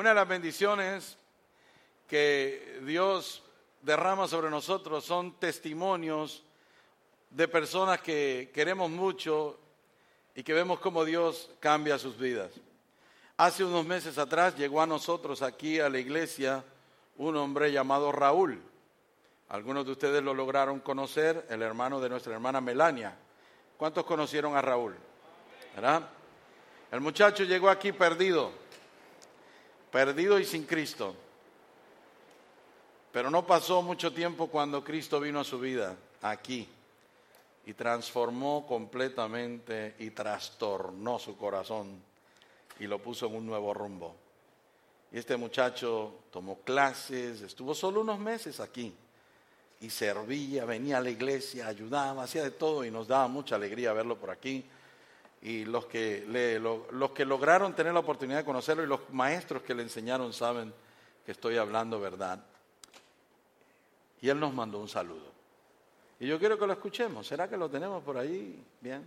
Una de las bendiciones que Dios derrama sobre nosotros son testimonios de personas que queremos mucho y que vemos cómo Dios cambia sus vidas. Hace unos meses atrás llegó a nosotros aquí a la iglesia un hombre llamado Raúl. Algunos de ustedes lo lograron conocer, el hermano de nuestra hermana Melania. ¿Cuántos conocieron a Raúl? ¿Verdad? El muchacho llegó aquí perdido y sin Cristo. Pero no pasó mucho tiempo cuando Cristo vino a su vida aquí y transformó completamente y trastornó su corazón y lo puso en un nuevo rumbo. Y este muchacho tomó clases, estuvo solo unos meses aquí y servía, venía a la iglesia, ayudaba, hacía de todo y nos daba mucha alegría verlo por aquí. Y los que lograron tener la oportunidad de conocerlo y los maestros que le enseñaron saben que estoy hablando verdad. Y él nos mandó un saludo. Y yo quiero que lo escuchemos. ¿Será que lo tenemos por ahí? Bien.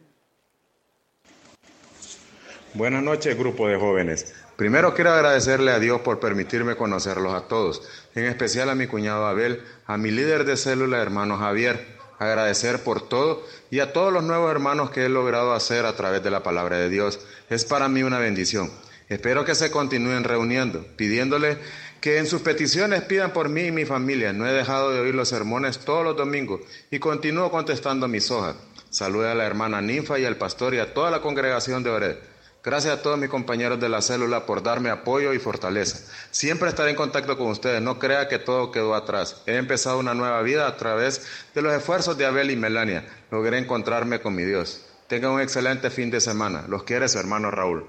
Buenas noches, grupo de jóvenes. Primero quiero agradecerle a Dios por permitirme conocerlos a todos, en especial a mi cuñado Abel, a mi líder de célula, hermano Javier. Agradecer por todo y a todos los nuevos hermanos que he logrado hacer a través de la palabra de Dios. Es para mí una bendición. Espero que se continúen reuniendo, pidiéndole que en sus peticiones pidan por mí y mi familia. No he dejado de oír los sermones todos los domingos y continúo contestando mis hojas. Salude a la hermana Ninfa y al pastor y a toda la congregación de Ored. Gracias a todos mis compañeros de la célula por darme apoyo y fortaleza. Siempre estaré en contacto con ustedes, no crea que todo quedó atrás. He empezado una nueva vida a través de los esfuerzos de Abel y Melania. Logré encontrarme con mi Dios. Tengan un excelente fin de semana. Los quiere su hermano Raúl.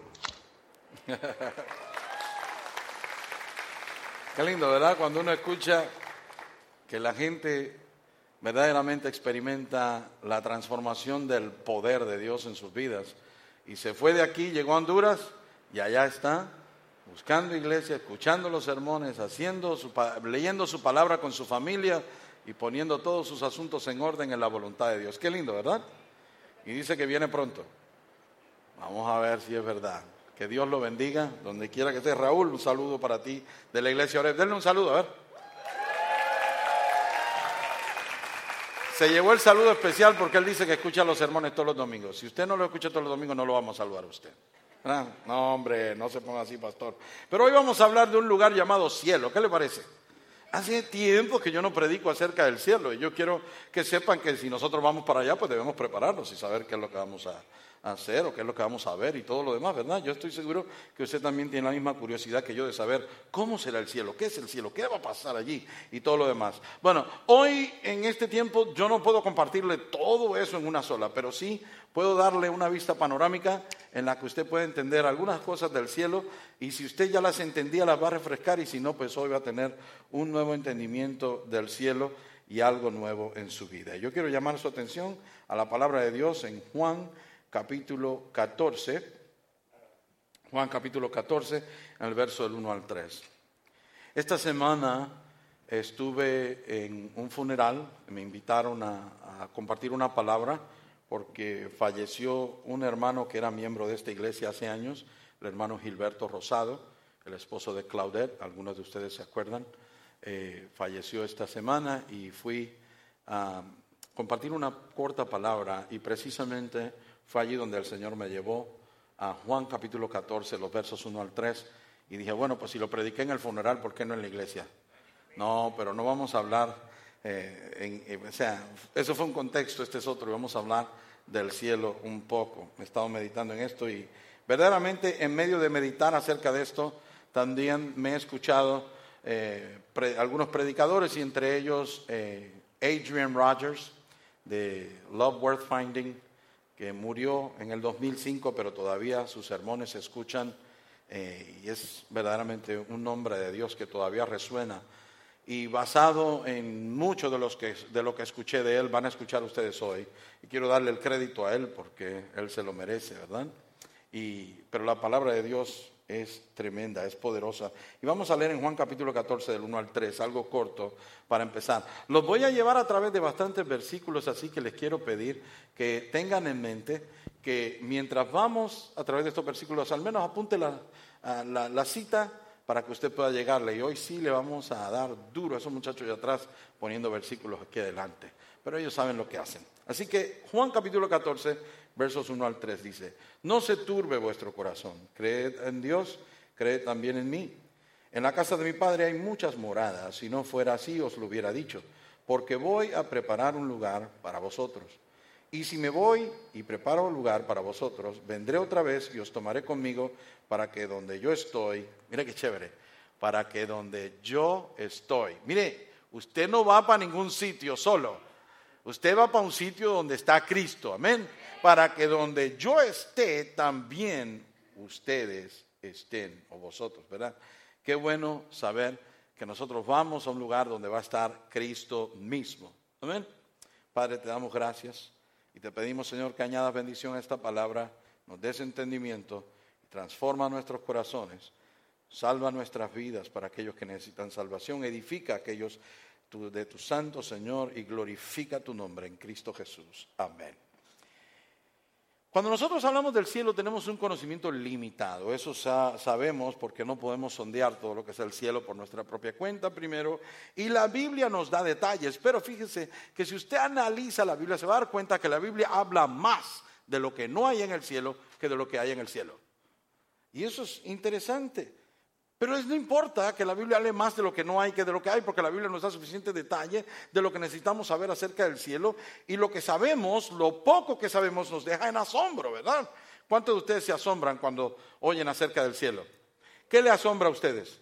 Qué lindo, ¿verdad? Cuando uno escucha que la gente verdaderamente experimenta la transformación del poder de Dios en sus vidas. Y se fue de aquí, llegó a Honduras y allá está, buscando iglesia, escuchando los sermones, leyendo su palabra con su familia y poniendo todos sus asuntos en orden en la voluntad de Dios. Qué lindo, ¿verdad? Y dice que viene pronto. Vamos a ver si es verdad. Que Dios lo bendiga, donde quiera que esté. Raúl, un saludo para ti de la iglesia Oreb. Denle un saludo, a ver. Se llevó el saludo especial porque él dice que escucha los sermones todos los domingos. Si usted no lo escucha todos los domingos, no lo vamos a saludar a usted. ¿Ah? No, hombre, no se ponga así, pastor. Pero hoy vamos a hablar de un lugar llamado cielo. ¿Qué le parece? Hace tiempo que yo no predico acerca del cielo y yo quiero que sepan que si nosotros vamos para allá, pues debemos prepararnos y saber qué es lo que vamos a hacer o qué es lo que vamos a ver y todo lo demás, ¿verdad? Yo estoy seguro que usted también tiene la misma curiosidad que yo de saber cómo será el cielo, qué es el cielo, qué va a pasar allí y todo lo demás. Bueno, hoy en este tiempo yo no puedo compartirle todo eso en una sola, pero sí puedo darle una vista panorámica en la que usted puede entender algunas cosas del cielo y si usted ya las entendía las va a refrescar y si no, pues hoy va a tener un nuevo entendimiento del cielo y algo nuevo en su vida. Yo quiero llamar su atención a la palabra de Dios en Juan capítulo 14, en el verso del 1 al 3. Esta semana estuve en un funeral, me invitaron a compartir una palabra porque falleció un hermano que era miembro de esta iglesia hace años, el hermano Gilberto Rosado, el esposo de Claudette, algunos de ustedes se acuerdan, falleció esta semana y fui a compartir una corta palabra y precisamente fue allí donde el Señor me llevó a Juan capítulo 14, los versos 1 al 3, y dije, bueno, pues si lo prediqué en el funeral, ¿por qué no en la iglesia? No, pero no vamos a hablar, o sea, eso fue un contexto, este es otro, y vamos a hablar del cielo un poco. He estado meditando en esto y verdaderamente en medio de meditar acerca de esto, también me he escuchado algunos predicadores y entre ellos Adrian Rogers de Love Worth Finding, que murió en el 2005, pero todavía sus sermones se escuchan y es verdaderamente un nombre de Dios que todavía resuena. Y basado en mucho de lo que escuché de él, van a escuchar ustedes hoy. Y quiero darle el crédito a él porque él se lo merece, ¿verdad? Pero la palabra de Dios es tremenda, es poderosa. Y vamos a leer en Juan capítulo 14 del 1 al 3, algo corto para empezar. Los voy a llevar a través de bastantes versículos, así que les quiero pedir que tengan en mente que mientras vamos a través de estos versículos, al menos apunte la cita para que usted pueda llegarle. Y hoy sí le vamos a dar duro a esos muchachos de atrás poniendo versículos aquí adelante. Pero ellos saben lo que hacen. Así que Juan capítulo 14, versos 1 al 3 dice: no se turbe vuestro corazón. Creed en Dios, creed también en mí. En la casa de mi Padre hay muchas moradas. Si no fuera así, os lo hubiera dicho. Porque voy a preparar un lugar para vosotros. Y si me voy y preparo un lugar para vosotros, vendré otra vez y os tomaré conmigo para que donde yo estoy, mire qué chévere, para que donde yo estoy, mire, usted no va para ningún sitio solo, usted va para un sitio donde está Cristo, amén, para que donde yo esté también ustedes estén, o vosotros, ¿verdad? Qué bueno saber que nosotros vamos a un lugar donde va a estar Cristo mismo, amén. Padre, te damos gracias. Y te pedimos, Señor, que añadas bendición a esta palabra, nos des entendimiento, transforma nuestros corazones, salva nuestras vidas para aquellos que necesitan salvación, edifica a aquellos de tu santo, Señor, y glorifica tu nombre en Cristo Jesús. Amén. Cuando nosotros hablamos del cielo tenemos un conocimiento limitado, eso sabemos porque no podemos sondear todo lo que es el cielo por nuestra propia cuenta primero, y la Biblia nos da detalles, pero fíjese que si usted analiza la Biblia se va a dar cuenta que la Biblia habla más de lo que no hay en el cielo que de lo que hay en el cielo. Y eso es interesante. Pero no importa que la Biblia hable más de lo que no hay que de lo que hay, porque la Biblia nos da suficiente detalle de lo que necesitamos saber acerca del cielo, y lo que sabemos, lo poco que sabemos nos deja en asombro, ¿verdad? ¿Cuántos de ustedes se asombran cuando oyen acerca del cielo? ¿Qué le asombra a ustedes?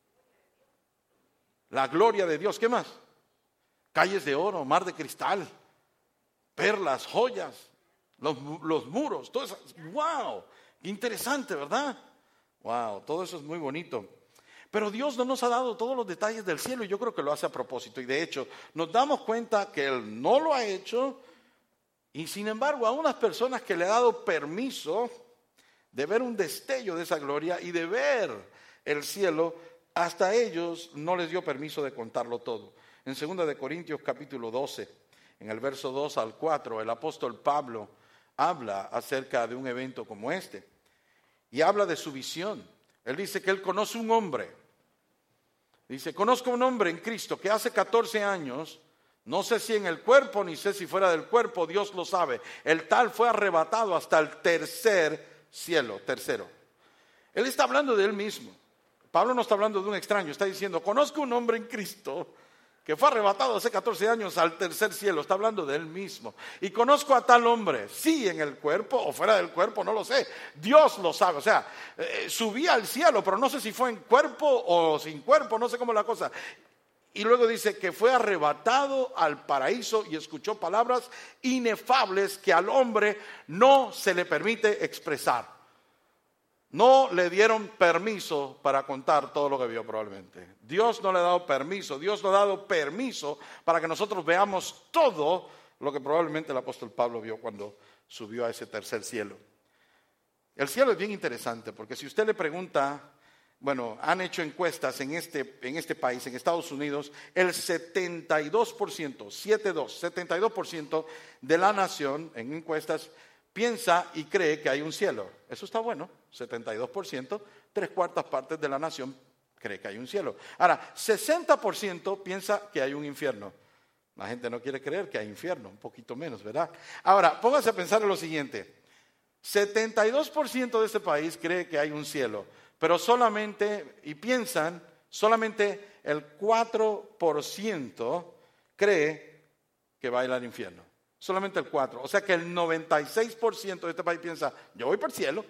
La gloria de Dios, ¿qué más? Calles de oro, mar de cristal, perlas, joyas, los muros, todo eso. ¡Wow! Qué interesante, ¿verdad? Wow, todo eso es muy bonito. Pero Dios no nos ha dado todos los detalles del cielo y yo creo que lo hace a propósito. Y de hecho, nos damos cuenta que Él no lo ha hecho y sin embargo a unas personas que le ha dado permiso de ver un destello de esa gloria y de ver el cielo, hasta ellos no les dio permiso de contarlo todo. En 2 de Corintios capítulo 12, en el verso 2 al 4, el apóstol Pablo habla acerca de un evento como este. Y habla de su visión. Él dice que él conoce un hombre. Dice, conozco un hombre en Cristo que hace 14 años, no sé si en el cuerpo ni sé si fuera del cuerpo, Dios lo sabe. El tal fue arrebatado hasta el tercer cielo, tercero. Él está hablando de él mismo. Pablo no está hablando de un extraño, está diciendo, conozco un hombre en Cristo que fue arrebatado hace 14 años al tercer cielo, está hablando de él mismo. Y conozco a tal hombre, sí en el cuerpo o fuera del cuerpo, no lo sé, Dios lo sabe. O sea, subí al cielo, pero no sé si fue en cuerpo o sin cuerpo, no sé cómo es la cosa. Y luego dice que fue arrebatado al paraíso y escuchó palabras inefables que al hombre no se le permite expresar. No le dieron permiso para contar todo lo que vio probablemente. Dios no le ha dado permiso. Dios no ha dado permiso para que nosotros veamos todo lo que probablemente el apóstol Pablo vio cuando subió a ese tercer cielo. El cielo es bien interesante porque si usted le pregunta, bueno, han hecho encuestas en este país, en Estados Unidos, el 72% de la nación en encuestas piensa y cree que hay un cielo. Eso está bueno, 72%, 3/4 partes de la nación cree que hay un cielo. Ahora, 60% piensa que hay un infierno. La gente no quiere creer que hay infierno, un poquito menos, ¿verdad? Ahora, póngase a pensar en lo siguiente. 72% de este país cree que hay un cielo, pero solamente el 4% cree que va a ir al infierno. Solamente el 4%. O sea que el 96% de este país piensa, yo voy para el cielo.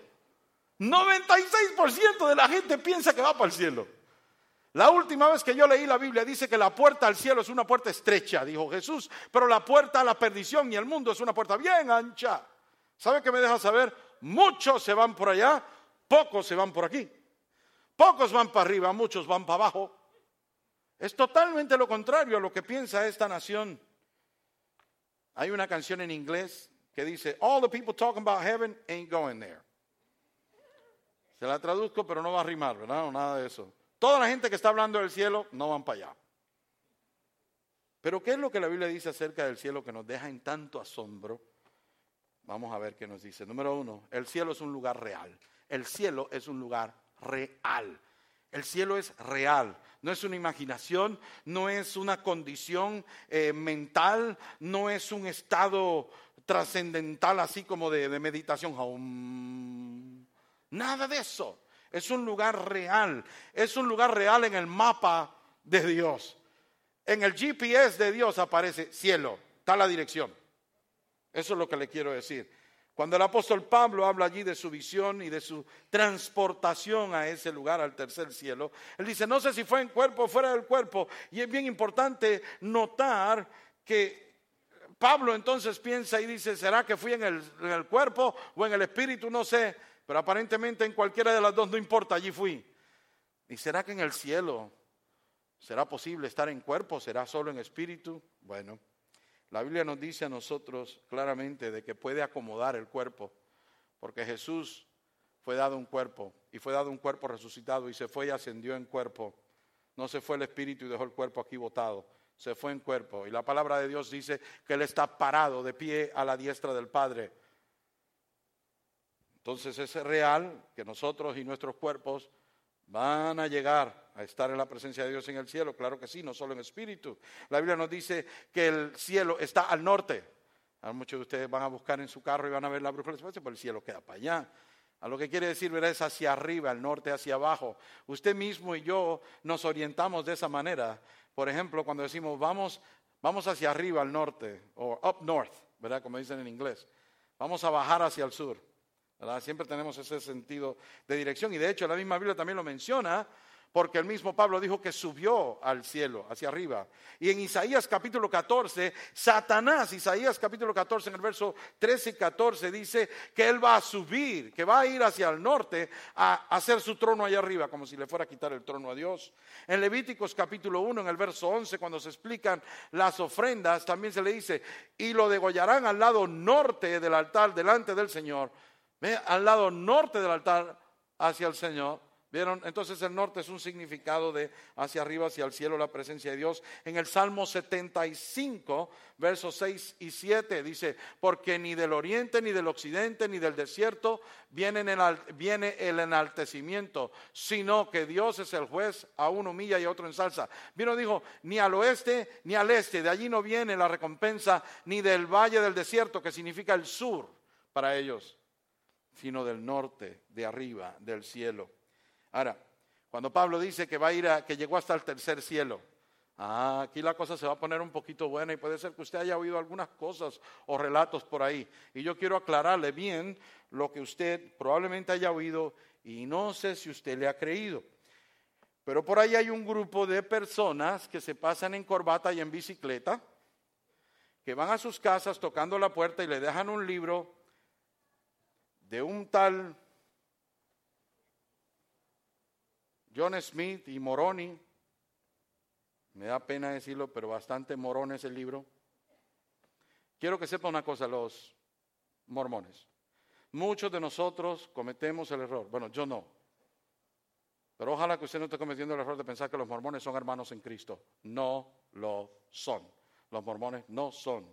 96% de la gente piensa que va para el cielo. La última vez que yo leí la Biblia dice que la puerta al cielo es una puerta estrecha, dijo Jesús, pero la puerta a la perdición y al mundo es una puerta bien ancha. ¿Sabe qué me deja saber? Muchos se van por allá, pocos se van por aquí. Pocos van para arriba, muchos van para abajo. Es totalmente lo contrario a lo que piensa esta nación. Hay una canción en inglés que dice, all the people talking about heaven ain't going there. Se la traduzco, pero no va a rimar, ¿verdad? No, nada de eso. Toda la gente que está hablando del cielo no van para allá. Pero ¿qué es lo que la Biblia dice acerca del cielo que nos deja en tanto asombro? Vamos a ver qué nos dice. Número 1, el cielo es un lugar real. El cielo es un lugar real. El cielo es real, no es una imaginación, no es una condición mental, no es un estado trascendental así como de meditación. Nada de eso. Es un lugar real. Es un lugar real en el mapa de Dios. En el GPS de Dios aparece cielo. Está la dirección. Eso es lo que le quiero decir. Cuando el apóstol Pablo habla allí de su visión y de su transportación a ese lugar, al tercer cielo, él dice, no sé si fue en cuerpo o fuera del cuerpo. Y es bien importante notar que Pablo entonces piensa y dice, ¿será que fui en el cuerpo o en el espíritu? No sé, pero aparentemente en cualquiera de las dos no importa, allí fui. ¿Y será que en el cielo será posible estar en cuerpo? ¿Será solo en espíritu? Bueno, la Biblia nos dice a nosotros claramente de que puede acomodar el cuerpo, porque Jesús fue dado un cuerpo y fue dado un cuerpo resucitado y se fue y ascendió en cuerpo. No se fue el espíritu y dejó el cuerpo aquí botado, se fue en cuerpo. Y la palabra de Dios dice que Él está parado de pie a la diestra del Padre. Entonces es real que nosotros y nuestros cuerpos van a llegar a estar en la presencia de Dios en el cielo. Claro que sí, no solo en espíritu. La Biblia nos dice que el cielo está al norte. A muchos de ustedes van a buscar en su carro y van a ver la brújula, pero el cielo queda para allá. A lo que quiere decir, ¿verdad? Es hacia arriba, al norte, hacia abajo. Usted mismo y yo nos orientamos de esa manera. Por ejemplo, cuando decimos vamos hacia arriba, al norte, o up north, ¿verdad? Como dicen en inglés. Vamos a bajar hacia el sur, ¿verdad? Siempre tenemos ese sentido de dirección. Y de hecho, la misma Biblia también lo menciona, porque el mismo Pablo dijo que subió al cielo, hacia arriba. Y en Isaías capítulo 14, Isaías capítulo 14, en el verso 13 y 14, dice que él va a subir, que va a ir hacia el norte a hacer su trono allá arriba, como si le fuera a quitar el trono a Dios. En Levíticos capítulo 1, en el verso 11, cuando se explican las ofrendas, también se le dice, y lo degollarán al lado norte del altar, delante del Señor. ¿Ve? Al lado norte del altar, hacia el Señor. ¿Vieron? Entonces el norte es un significado de hacia arriba, hacia el cielo, la presencia de Dios. En el Salmo 75, versos 6 y 7, dice, porque ni del oriente, ni del occidente, ni del desierto viene el enaltecimiento, sino que Dios es el juez, a uno humilla y a otro ensalza. Vino, dijo, ni al oeste, ni al este, de allí no viene la recompensa, ni del valle del desierto, que significa el sur para ellos, sino del norte, de arriba, del cielo. Ahora, cuando Pablo dice que va a ir que llegó hasta el tercer cielo, aquí la cosa se va a poner un poquito buena y puede ser que usted haya oído algunas cosas o relatos por ahí. Y yo quiero aclararle bien lo que usted probablemente haya oído y no sé si usted le ha creído. Pero por ahí hay un grupo de personas que se pasan en corbata y en bicicleta, que van a sus casas tocando la puerta y le dejan un libro de un tal John Smith y Moroni. Me da pena decirlo, pero bastante morón es el libro. Quiero que sepa una cosa, los mormones. Muchos de nosotros cometemos el error. Bueno, yo no. Pero ojalá que usted no esté cometiendo el error de pensar que los mormones son hermanos en Cristo. No lo son. Los mormones no son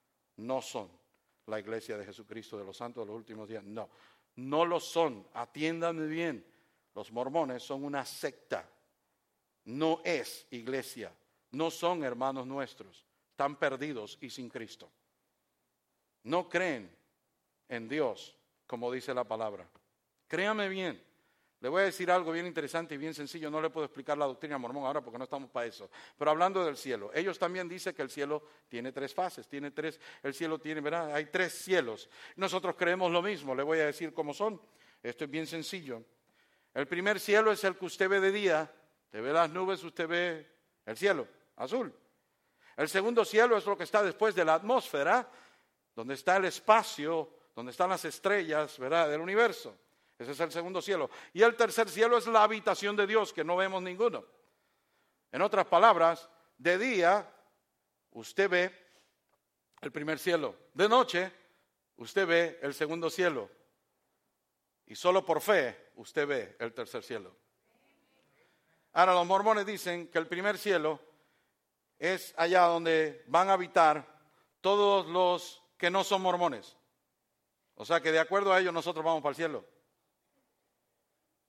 la iglesia de Jesucristo de los santos de los últimos días. No lo son. Atiéndanme bien. Los mormones son una secta, no es iglesia, no son hermanos nuestros, están perdidos y sin Cristo. No creen en Dios, como dice la palabra. Créame bien, le voy a decir algo bien interesante y bien sencillo, no le puedo explicar la doctrina mormón ahora porque no estamos para eso. Pero hablando del cielo, ellos también dicen que el cielo tiene tres fases, el cielo tiene, ¿verdad? Hay tres cielos. Nosotros creemos lo mismo, le voy a decir cómo son. Esto es bien sencillo. El primer cielo es el que usted ve de día, usted ve las nubes, usted ve el cielo azul. El segundo cielo es lo que está después de la atmósfera, donde está el espacio, donde están las estrellas, ¿verdad?, del universo. Ese es el segundo cielo. Y el tercer cielo es la habitación de Dios, que no vemos ninguno. En otras palabras, de día usted ve el primer cielo, de noche usted ve el segundo cielo. Y solo por fe usted ve el tercer cielo. Ahora los mormones dicen que el primer cielo es allá donde van a habitar todos los que no son mormones. O sea que de acuerdo a ellos nosotros vamos para el cielo.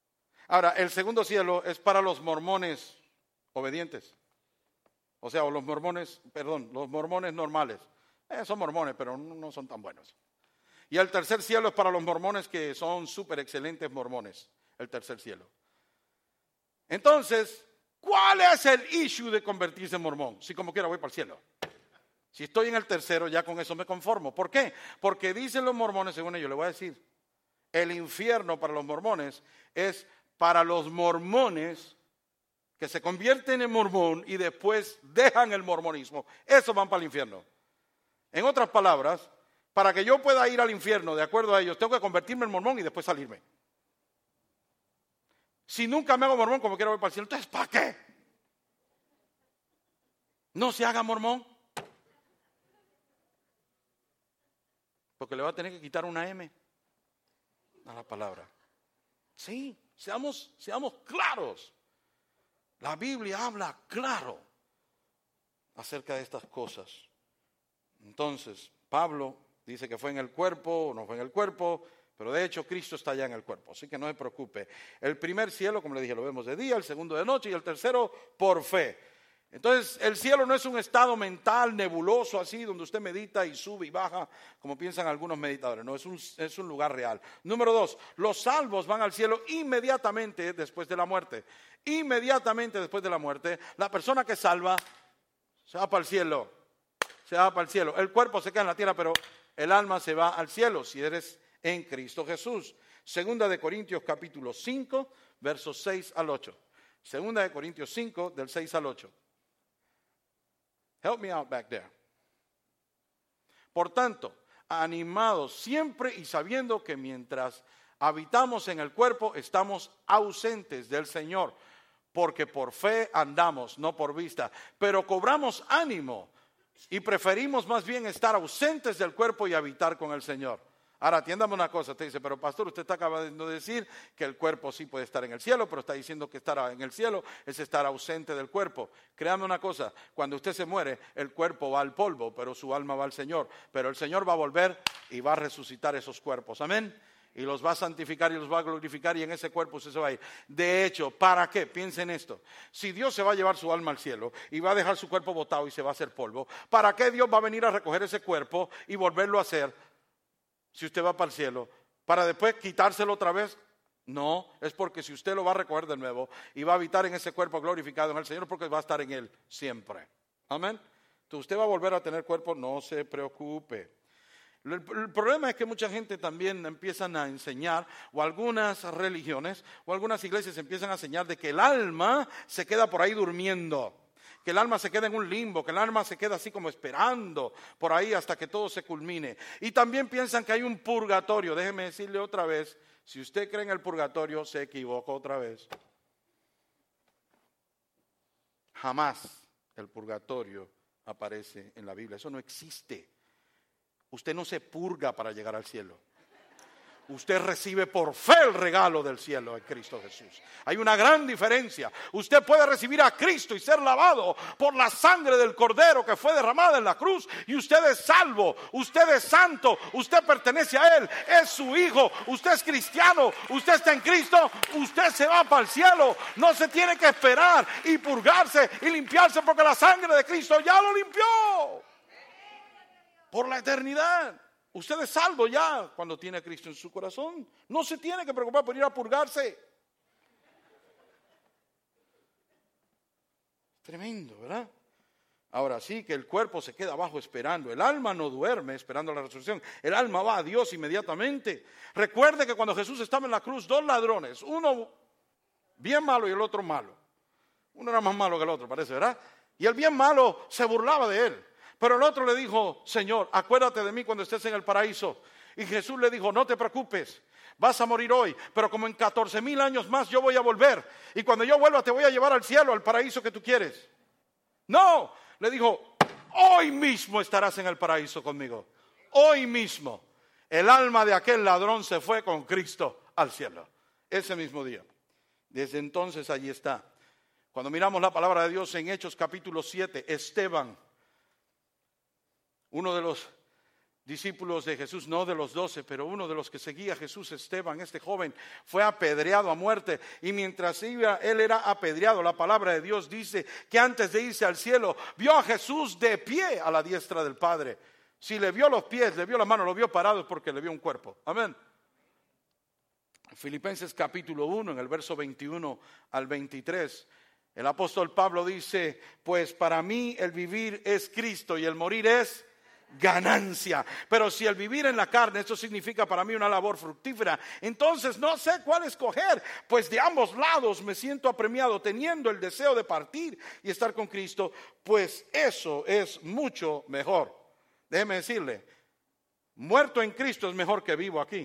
Ahora, el segundo cielo es para los mormones obedientes. O sea, los mormones normales. Son mormones, pero no son tan buenos. Y el tercer cielo es para los mormones que son súper excelentes mormones. El tercer cielo. Entonces, ¿cuál es el issue de convertirse en mormón? Si como quiera voy para el cielo. Si estoy en el tercero, ya con eso me conformo. ¿Por qué? Porque dicen los mormones, según ellos, le voy a decir, el infierno para los mormones es para los mormones que se convierten en mormón y después dejan el mormonismo. Esos van para el infierno. En otras palabras, para que yo pueda ir al infierno, de acuerdo a ellos, tengo que convertirme en mormón y después salirme. Si nunca me hago mormón, como quiera voy para el cielo, entonces ¿para qué? No se haga mormón. Porque le va a tener que quitar una M a la palabra. Sí, seamos claros. La Biblia habla claro acerca de estas cosas. Entonces, Pablo dice que fue en el cuerpo o no fue en el cuerpo, pero de hecho Cristo está ya en el cuerpo, así que no se preocupe. El primer cielo, como le dije, lo vemos de día, el segundo de noche y el tercero por fe. Entonces, el cielo no es un estado mental nebuloso así, donde usted medita y sube y baja, como piensan algunos meditadores. No, es un lugar real. Número 2, los salvos van al cielo inmediatamente después de la muerte. Inmediatamente después de la muerte, la persona que salva se va para el cielo. Se va para el cielo. El cuerpo se queda en la tierra, pero el alma se va al cielo si eres en Cristo Jesús. Segunda de Corintios capítulo 5, versos 6 al 8. Segunda de Corintios 5, del 6 al 8. Help me out back there. Por tanto, animados siempre y sabiendo que mientras habitamos en el cuerpo, estamos ausentes del Señor, porque por fe andamos, no por vista, pero cobramos ánimo y preferimos más bien estar ausentes del cuerpo y habitar con el Señor. Ahora, atiéndame una cosa, usted dice, pero pastor, usted está acabando de decir que el cuerpo sí puede estar en el cielo, pero está diciendo que estar en el cielo es estar ausente del cuerpo. Créame una cosa, cuando usted se muere, el cuerpo va al polvo, pero su alma va al Señor. Pero el Señor va a volver y va a resucitar esos cuerpos, amén. Y los va a santificar y los va a glorificar y en ese cuerpo usted se va a ir. De hecho, ¿para qué? Piensen esto. Si Dios se va a llevar su alma al cielo y va a dejar su cuerpo botado y se va a hacer polvo, ¿para qué Dios va a venir a recoger ese cuerpo y volverlo a hacer? Si usted va para el cielo, para después quitárselo otra vez, no, es porque si usted lo va a recoger de nuevo y va a habitar en ese cuerpo glorificado en el Señor, porque va a estar en Él siempre. Amén. Entonces usted va a volver a tener cuerpo, no se preocupe. El problema es que mucha gente también empiezan a enseñar, o algunas religiones, o algunas iglesias empiezan a enseñar de que el alma se queda por ahí durmiendo. Que el alma se queda en un limbo, que el alma se queda así como esperando por ahí hasta que todo se culmine. Y también piensan que hay un purgatorio. Déjeme decirle otra vez, si usted cree en el purgatorio, se equivoca otra vez. Jamás el purgatorio aparece en la Biblia, eso no existe. Usted no se purga para llegar al cielo. Usted recibe por fe el regalo del cielo en Cristo Jesús. Hay una gran diferencia. Usted puede recibir a Cristo y ser lavado por la sangre del Cordero que fue derramada en la cruz. Y usted es salvo, usted es santo, usted pertenece a Él, es su hijo, usted es cristiano, usted está en Cristo, usted se va para el cielo. No se tiene que esperar y purgarse y limpiarse porque la sangre de Cristo ya lo limpió por la eternidad. Usted es salvo ya cuando tiene a Cristo en su corazón. No se tiene que preocupar por ir a purgarse. Tremendo, ¿verdad? Ahora sí que el cuerpo se queda abajo esperando. El alma no duerme esperando la resurrección. El alma va a Dios inmediatamente. Recuerde que cuando Jesús estaba en la cruz, dos ladrones, uno bien malo y el otro malo. Uno era más malo que el otro, parece, ¿verdad? Y el bien malo se burlaba de él. Pero el otro le dijo, Señor, acuérdate de mí cuando estés en el paraíso. Y Jesús le dijo, no te preocupes, vas a morir hoy, pero como en 14,000 años más yo voy a volver. Y cuando yo vuelva te voy a llevar al cielo, al paraíso que tú quieres. No, le dijo, hoy mismo estarás en el paraíso conmigo. Hoy mismo. El alma de aquel ladrón se fue con Cristo al cielo. Ese mismo día. Desde entonces allí está. Cuando miramos la palabra de Dios en Hechos capítulo 7, Esteban, uno de los discípulos de Jesús, no de los 12, pero uno de los que seguía a Jesús, Esteban, este joven, fue apedreado a muerte. Y mientras él era apedreado, la palabra de Dios dice que antes de irse al cielo, vio a Jesús de pie a la diestra del Padre. Si le vio los pies, le vio la mano, lo vio parado, es porque le vio un cuerpo. Amén. Filipenses capítulo 1, en el verso 21 al 23, el apóstol Pablo dice: pues para mí el vivir es Cristo y el morir es ganancia. Pero si el vivir en la carne, esto significa para mí una labor fructífera, entonces no sé cuál escoger, pues de ambos lados me siento apremiado, teniendo el deseo de partir y estar con Cristo, pues eso es mucho mejor. Déjeme decirle, muerto en Cristo es mejor que vivo aquí.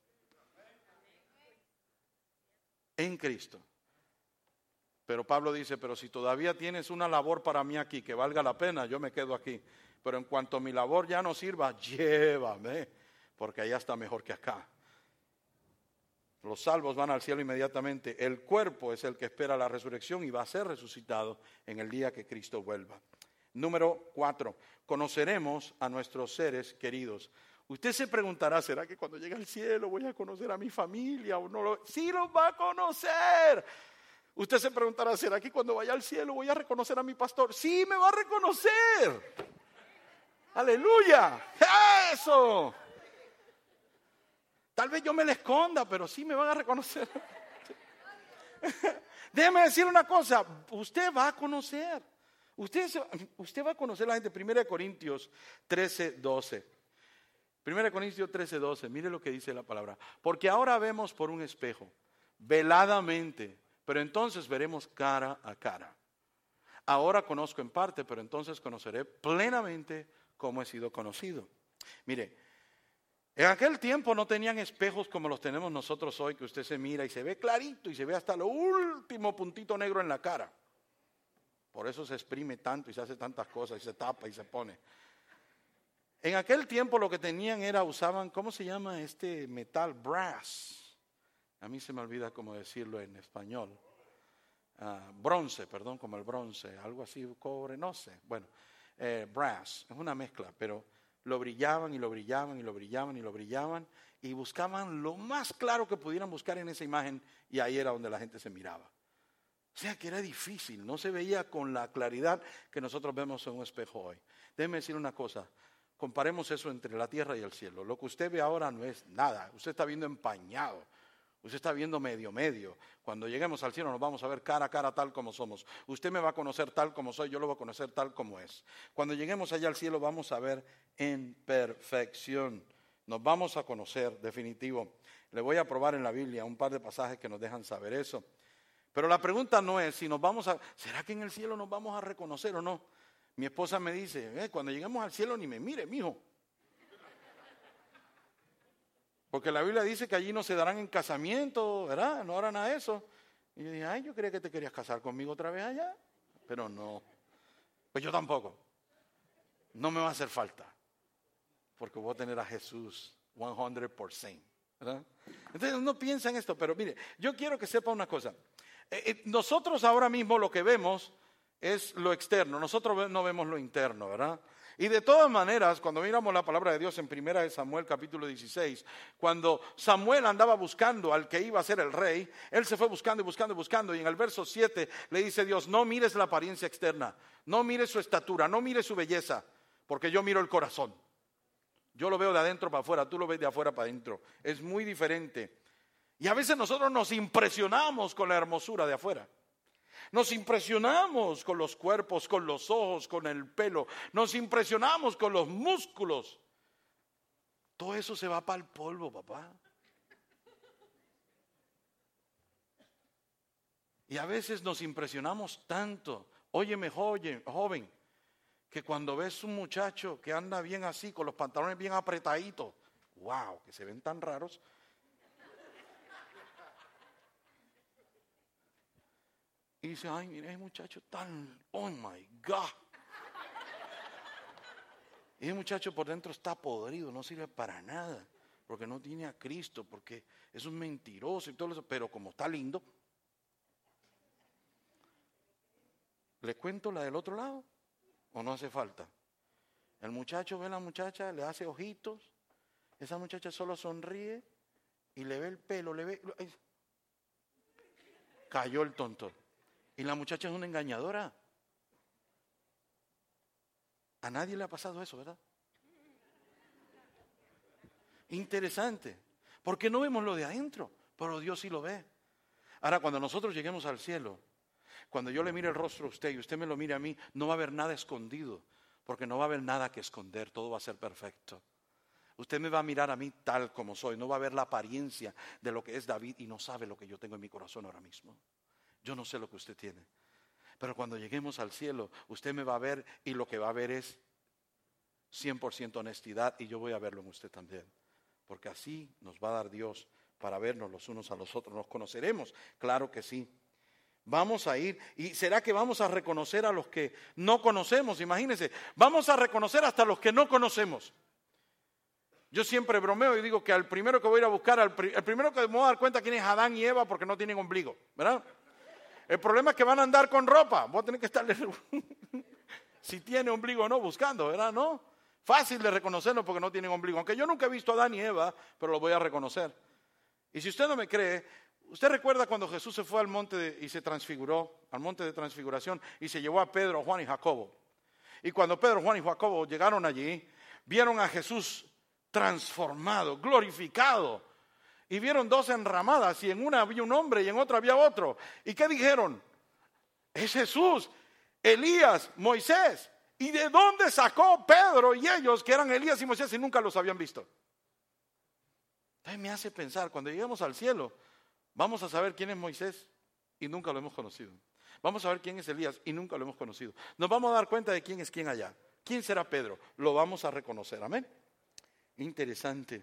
En Cristo. Pero Pablo dice: pero si todavía tienes una labor para mí aquí que valga la pena, yo me quedo aquí. Pero en cuanto mi labor ya no sirva, llévame, porque allá está mejor que acá. Los salvos van al cielo inmediatamente. El cuerpo es el que espera la resurrección y va a ser resucitado en el día que Cristo vuelva. Número 4, conoceremos a nuestros seres queridos. Usted se preguntará: ¿será que cuando llegue al cielo voy a conocer a mi familia o no? Sí, los va a conocer. Usted se preguntará: ¿será que cuando vaya al cielo voy a reconocer a mi pastor? Sí, me va a reconocer. Aleluya, eso. Tal vez yo me le esconda, pero sí me van a reconocer. Déjeme decir una cosa, usted va a conocer. Usted va a conocer a la gente. 1 Corintios 13:12. 1 Corintios 13:12, mire lo que dice la palabra. Porque ahora vemos por un espejo, veladamente, pero entonces veremos cara a cara. Ahora conozco en parte, pero entonces conoceré plenamente como he sido conocido. Mire, en aquel tiempo no tenían espejos como los tenemos nosotros hoy, que usted se mira y se ve clarito y se ve hasta lo último puntito negro en la cara. Por eso se exprime tanto y se hace tantas cosas y se tapa y se pone. En aquel tiempo lo que tenían usaban, ¿cómo se llama este metal? Brass. A mí se me olvida cómo decirlo en español. Bronce, perdón, como el bronce, algo así, cobre, no sé. Bueno, brass, es una mezcla, pero lo brillaban y lo brillaban y lo brillaban y lo brillaban y buscaban lo más claro que pudieran buscar en esa imagen, y ahí era donde la gente se miraba. O sea que era difícil, no se veía con la claridad que nosotros vemos en un espejo hoy. Déjeme decir una cosa, comparemos eso entre la tierra y el cielo. Lo que usted ve ahora no es nada, usted está viendo empañado. Usted está viendo medio. Cuando lleguemos al cielo nos vamos a ver cara a cara tal como somos. Usted me va a conocer tal como soy, yo lo voy a conocer tal como es. Cuando lleguemos allá al cielo vamos a ver en perfección. Nos vamos a conocer, definitivo. Le voy a probar en la Biblia un par de pasajes que nos dejan saber eso. Pero la pregunta no es si nos vamos a... ¿Será que en el cielo nos vamos a reconocer o no? Mi esposa me dice: cuando lleguemos al cielo ni me mire, mijo. Porque la Biblia dice que allí no se darán en casamiento, ¿verdad? No harán nada de eso. Y yo dije: yo creía que te querías casar conmigo otra vez allá. Pero no. Pues yo tampoco. No me va a hacer falta. Porque voy a tener a Jesús 100%. ¿Verdad? Entonces uno piensa en esto, pero mire, yo quiero que sepa una cosa. Nosotros ahora mismo lo que vemos es lo externo. Nosotros no vemos lo interno, ¿verdad? Y de todas maneras, cuando miramos la palabra de Dios en 1 Samuel capítulo 16, cuando Samuel andaba buscando al que iba a ser el rey, él se fue buscando y buscando y buscando, y en el verso 7 le dice Dios: no mires la apariencia externa, no mires su estatura, no mires su belleza, porque yo miro el corazón. Yo lo veo de adentro para afuera, tú lo ves de afuera para adentro. Es muy diferente. Y a veces nosotros nos impresionamos con la hermosura de afuera. Nos impresionamos con los cuerpos, con los ojos, con el pelo. Nos impresionamos con los músculos. Todo eso se va para el polvo, papá. Y a veces nos impresionamos tanto. Óyeme, joven, que cuando ves un muchacho que anda bien así, con los pantalones bien apretaditos, wow, que se ven tan raros. Y dice: ay, mira ese muchacho tan, oh my God. Ese muchacho por dentro está podrido, no sirve para nada, porque no tiene a Cristo, porque es un mentiroso y todo eso, pero como está lindo. ¿Le cuento la del otro lado? ¿O no hace falta? El muchacho ve a la muchacha, le hace ojitos, esa muchacha solo sonríe y le ve el pelo, cayó el tonto. Y la muchacha es una engañadora. A nadie le ha pasado eso, ¿verdad? Interesante, porque no vemos lo de adentro, pero Dios sí lo ve. Ahora, cuando nosotros lleguemos al cielo, cuando yo le mire el rostro a usted y usted me lo mire a mí, no va a haber nada escondido, porque no va a haber nada que esconder, todo va a ser perfecto. Usted me va a mirar a mí tal como soy, no va a ver la apariencia de lo que es David y no sabe lo que yo tengo en mi corazón ahora mismo. Yo no sé lo que usted tiene, pero cuando lleguemos al cielo, usted me va a ver y lo que va a ver es 100% honestidad y yo voy a verlo en usted también, porque así nos va a dar Dios para vernos los unos a los otros. ¿Nos conoceremos? Claro que sí. Vamos a ir, y ¿será que vamos a reconocer a los que no conocemos? Imagínense, vamos a reconocer hasta los que no conocemos. Yo siempre bromeo y digo que al primero que voy a ir a buscar, el primero que me voy a dar cuenta quién es Adán y Eva porque no tienen ombligo, ¿verdad? El problema es que van a andar con ropa, voy a tener que estarle si tiene ombligo o no buscando, ¿verdad? ¿No? Fácil de reconocerlo porque no tienen ombligo, aunque yo nunca he visto a Adán y Eva, pero lo voy a reconocer. Y si usted no me cree, usted recuerda cuando Jesús se fue al monte y se transfiguró, al monte de transfiguración, y se llevó a Pedro, Juan y Jacobo. Y cuando Pedro, Juan y Jacobo llegaron allí, vieron a Jesús transformado, glorificado. Y vieron dos enramadas, y en una había un hombre y en otra había otro. ¿Y qué dijeron? Es Jesús, Elías, Moisés. ¿Y de dónde sacó Pedro y ellos que eran Elías y Moisés y nunca los habían visto? Entonces me hace pensar, cuando lleguemos al cielo, vamos a saber quién es Moisés y nunca lo hemos conocido. Vamos a ver quién es Elías y nunca lo hemos conocido. Nos vamos a dar cuenta de quién es quién allá. ¿Quién será Pedro? Lo vamos a reconocer, amén. Interesante.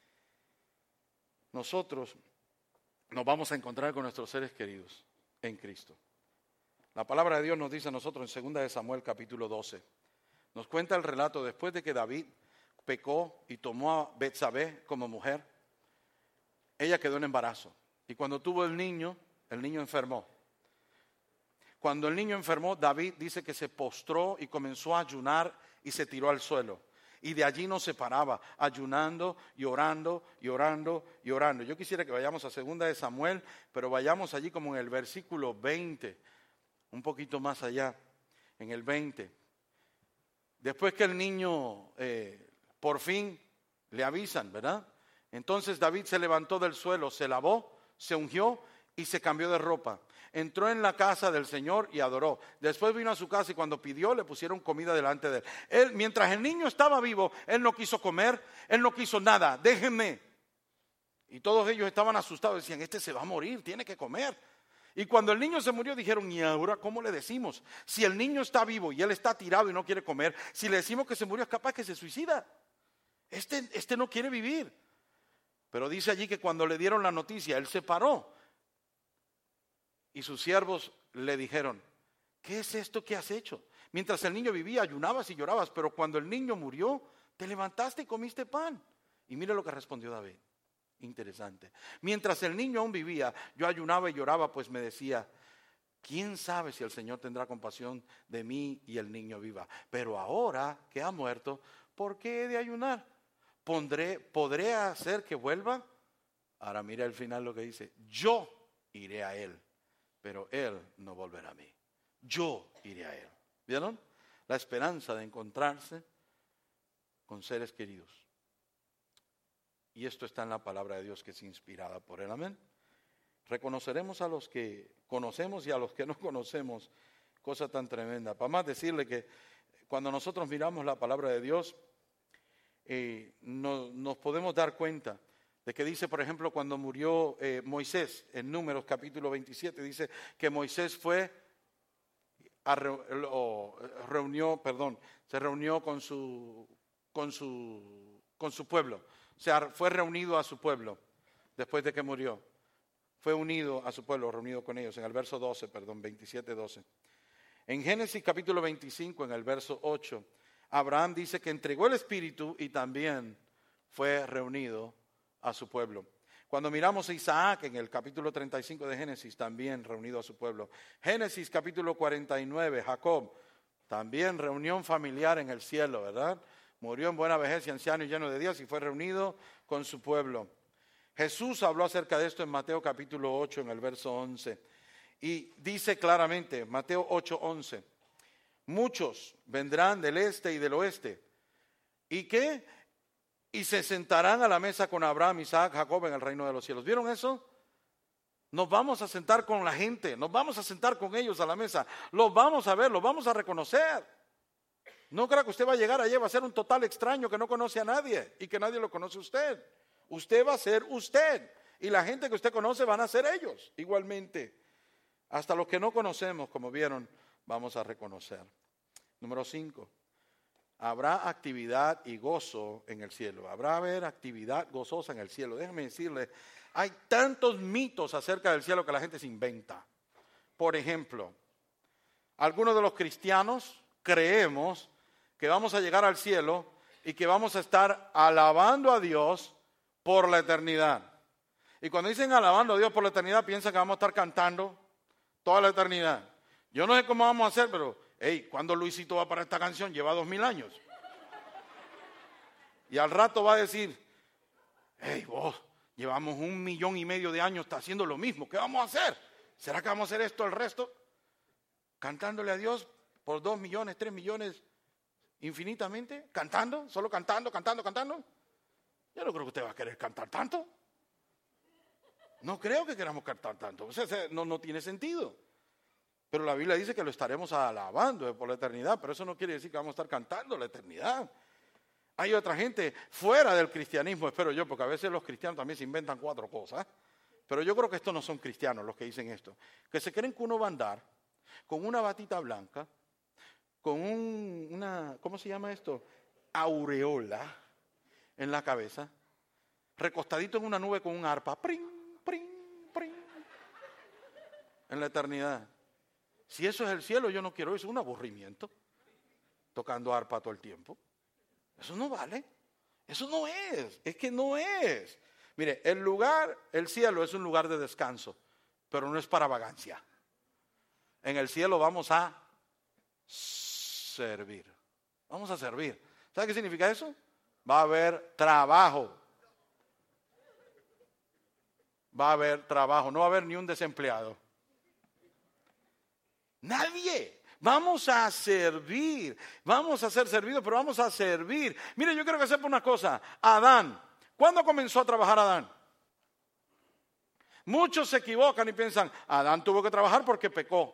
Nosotros nos vamos a encontrar con nuestros seres queridos en Cristo. La palabra de Dios nos dice a nosotros en 2 de Samuel capítulo 12. Nos cuenta el relato después de que David pecó y tomó a Betsabé como mujer. Ella quedó en embarazo. Y cuando tuvo el niño enfermó. Cuando el niño enfermó, David dice que se postró y comenzó a ayunar y se tiró al suelo. Y de allí no se paraba, ayunando y orando y orando y orando. Yo quisiera que vayamos a 2 de Samuel, pero vayamos allí como en el versículo 20, un poquito más allá, en el 20. Después que el niño por fin le avisan, ¿verdad? Entonces David se levantó del suelo, se lavó, se ungió y se cambió de ropa. Entró en la casa del Señor y adoró. Después vino a su casa y cuando pidió le pusieron comida delante de él. Mientras el niño estaba vivo, él no quiso comer, él no quiso nada. Déjenme. Y todos ellos estaban asustados, decían, este se va a morir, tiene que comer. Y cuando el niño se murió dijeron, ¿y ahora cómo le decimos? Si el niño está vivo y él está tirado y no quiere comer, si le decimos que se murió es capaz que se suicida. Este no quiere vivir. Pero dice allí que cuando le dieron la noticia, él se paró. Y sus siervos le dijeron, ¿qué es esto que has hecho? Mientras el niño vivía, ayunabas y llorabas, pero cuando el niño murió, te levantaste y comiste pan. Y mire lo que respondió David. Interesante. Mientras el niño aún vivía, yo ayunaba y lloraba, pues me decía, ¿quién sabe si el Señor tendrá compasión de mí y el niño viva? Pero ahora que ha muerto, ¿por qué he de ayunar? ¿Podré hacer que vuelva? Ahora mira al final lo que dice, yo iré a él, pero él no volverá a mí. Yo iré a él. ¿Vieron? La esperanza de encontrarse con seres queridos. Y esto está en la palabra de Dios que es inspirada por él. Amén. Reconoceremos a los que conocemos y a los que no conocemos. Cosa tan tremenda. Para más decirle que cuando nosotros miramos la palabra de Dios, nos podemos dar cuenta de que dice, por ejemplo, cuando murió Moisés, en Números capítulo 27, dice que Moisés se reunió con su pueblo. O sea, fue reunido a su pueblo después de que murió. Fue unido a su pueblo, reunido con ellos, en el verso 27:12. En Génesis capítulo 25, en el verso 8, Abraham dice que entregó el espíritu y también fue reunido a su pueblo. Cuando miramos a Isaac en el capítulo 35 de Génesis, también reunido a su pueblo. Génesis capítulo 49, Jacob También reunión familiar en el cielo, ¿verdad? Murió en buena vejez y anciano y lleno de días y fue reunido con su pueblo. Jesús habló acerca de esto en Mateo capítulo 8, en el verso 11. Y dice claramente, Mateo 8, 11, muchos vendrán del este y del oeste. ¿Y qué? Y se sentarán a la mesa con Abraham, Isaac, Jacob en el reino de los cielos. ¿Vieron eso? Nos vamos a sentar con la gente, nos vamos a sentar con ellos a la mesa. Los vamos a ver, los vamos a reconocer. No crea que usted va a llegar allí, va a ser un total extraño que no conoce a nadie y que nadie lo conoce a usted. Usted va a ser usted y la gente que usted conoce van a ser ellos igualmente. Hasta los que no conocemos, como vieron, vamos a reconocer. Número 5. Habrá actividad y gozo en el cielo. Habrá actividad gozosa en el cielo. Déjenme decirle, hay tantos mitos acerca del cielo que la gente se inventa. Por ejemplo, algunos de los cristianos creemos que vamos a llegar al cielo y que vamos a estar alabando a Dios por la eternidad. Y cuando dicen alabando a Dios por la eternidad, piensan que vamos a estar cantando toda la eternidad. Yo no sé cómo vamos a hacer, pero, ¿cuándo Luisito va para esta canción? Lleva 2000 años. Y al rato va a decir, vos, llevamos 1,5 millones de años haciendo lo mismo. ¿Qué vamos a hacer? ¿Será que vamos a hacer esto el resto? Cantándole a Dios por 2 millones, 3 millones, infinitamente, cantando, solo cantando. Yo no creo que usted va a querer cantar tanto. No creo que queramos cantar tanto. O sea, no tiene sentido. Pero la Biblia dice que lo estaremos alabando por la eternidad, pero eso no quiere decir que vamos a estar cantando la eternidad. Hay otra gente fuera del cristianismo, espero yo, porque a veces los cristianos también se inventan 4 cosas. Pero yo creo que estos no son cristianos los que dicen esto. Que se creen que uno va a andar con una batita blanca, con una, ¿cómo se llama esto? Aureola en la cabeza, recostadito en una nube con un arpa, pring, pring, pring, en la eternidad. Si eso es el cielo, yo no quiero eso, es un aburrimiento, tocando arpa todo el tiempo. Eso no vale, eso no es que no es. Mire, el cielo es un lugar de descanso, pero no es para vagancia. En el cielo vamos a servir. Vamos a servir. ¿Sabe qué significa eso? Va a haber trabajo. Va a haber trabajo. No va a haber ni un desempleado. Nadie. Vamos a servir. Vamos a ser servidos, pero vamos a servir. Mire, yo quiero que sepa una cosa. Adán. ¿Cuándo comenzó a trabajar Adán? Muchos se equivocan y piensan, Adán tuvo que trabajar porque pecó.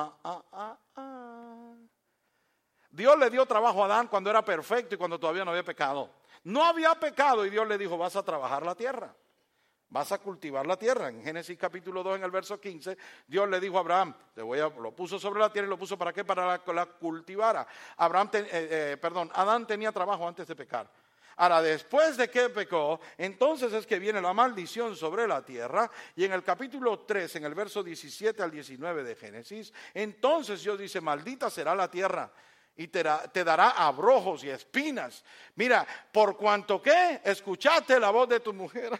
Dios le dio trabajo a Adán cuando era perfecto y cuando todavía no había pecado. No había pecado y Dios le dijo, vas a trabajar la tierra. Vas a cultivar la tierra. En Génesis capítulo 2, en el verso 15, Dios le dijo a Abraham, lo puso sobre la tierra y lo puso ¿para qué? Para que la cultivara. Adán tenía trabajo antes de pecar. Ahora, después de que pecó, entonces es que viene la maldición sobre la tierra. Y en el capítulo 3, en el verso 17 al 19 de Génesis, entonces Dios dice, maldita será la tierra y te dará abrojos y espinas. Mira, por cuanto que escuchaste la voz de tu mujer.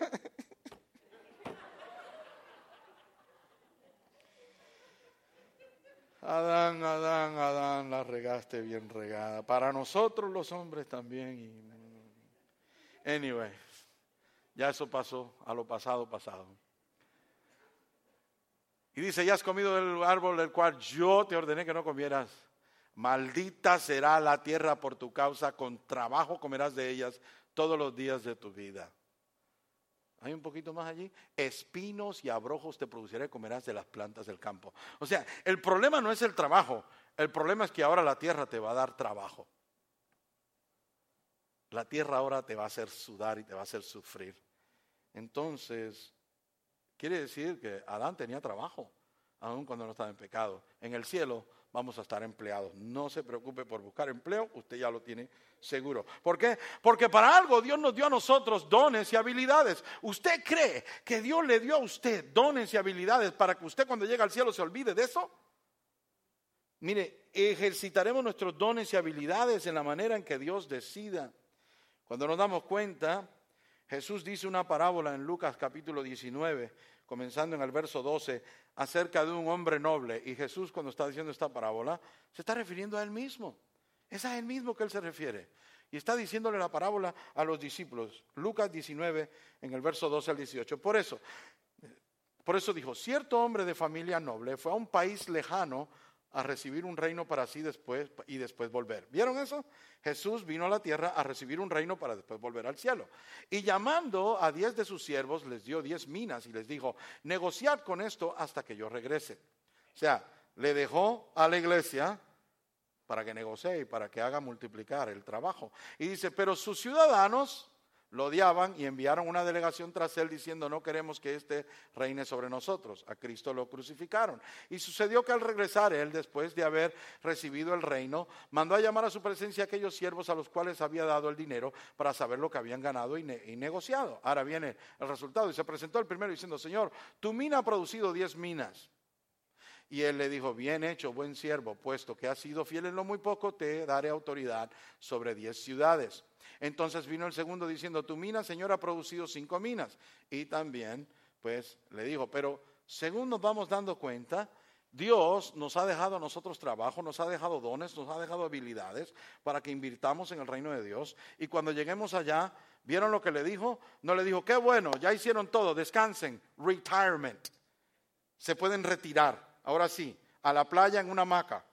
Adán, la regaste bien regada. Para nosotros los hombres también. Anyway, ya eso pasó, a lo pasado. Y dice, ya has comido del árbol del cual yo te ordené que no comieras. Maldita será la tierra por tu causa, con trabajo comerás de ellas todos los días de tu vida. Hay un poquito más allí. Espinos y abrojos te produciré, comerás de las plantas del campo. O sea, el problema no es el trabajo. El problema es que ahora la tierra te va a dar trabajo. La tierra ahora te va a hacer sudar y te va a hacer sufrir. Entonces, quiere decir que Adán tenía trabajo, aun cuando no estaba en pecado. En el cielo vamos a estar empleados. No se preocupe por buscar empleo, usted ya lo tiene seguro. ¿Por qué? Porque para algo Dios nos dio a nosotros dones y habilidades. ¿Usted cree que Dios le dio a usted dones y habilidades para que usted cuando llegue al cielo se olvide de eso? Mire, ejercitaremos nuestros dones y habilidades en la manera en que Dios decida. Cuando nos damos cuenta, Jesús dice una parábola en Lucas capítulo 19 comenzando en el verso 12, acerca de un hombre noble. Y Jesús, cuando está diciendo esta parábola, se está refiriendo a él mismo. Es a él mismo que él se refiere. Y está diciéndole la parábola a los discípulos. Lucas 19, en el verso 12 al 18. Por eso dijo, cierto hombre de familia noble fue a un país lejano a recibir un reino para sí después y después volver. ¿Vieron eso? Jesús vino a la tierra a recibir un reino para después volver al cielo. Y llamando a 10 de sus siervos, les dio 10 minas y les dijo, negociad con esto hasta que yo regrese. O sea, le dejó a la iglesia para que negocie y para que haga multiplicar el trabajo. Y dice, pero sus ciudadanos lo odiaban y enviaron una delegación tras él diciendo, no queremos que éste reine sobre nosotros. A Cristo lo crucificaron. Y sucedió que al regresar él, después de haber recibido el reino, mandó a llamar a su presencia a aquellos siervos a los cuales había dado el dinero para saber lo que habían ganado y negociado. Ahora viene el resultado. Y se presentó el primero diciendo, Señor, tu mina ha producido 10 minas. Y él le dijo, bien hecho, buen siervo, puesto que has sido fiel en lo muy poco, te daré autoridad sobre 10 ciudades. Entonces vino el segundo diciendo, tu mina, Señor, ha producido 5 minas. Y también, pues, le dijo, pero según nos vamos dando cuenta, Dios nos ha dejado a nosotros trabajo, nos ha dejado dones, nos ha dejado habilidades para que invirtamos en el reino de Dios. Y cuando lleguemos allá, ¿vieron lo que le dijo? No le dijo, qué bueno, ya hicieron todo, descansen, retirement. Se pueden retirar. Ahora sí, a la playa en una hamaca.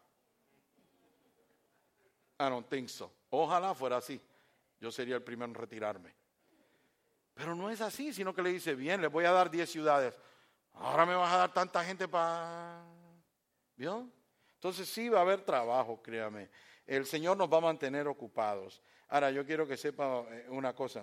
I don't think so. Ojalá fuera así. Yo sería el primero en retirarme. Pero no es así, sino que le dice, bien, le voy a dar 10 ciudades. Ahora me vas a dar tanta gente para... ¿Vio? Entonces sí va a haber trabajo, créame. El Señor nos va a mantener ocupados. Ahora, yo quiero que sepa una cosa.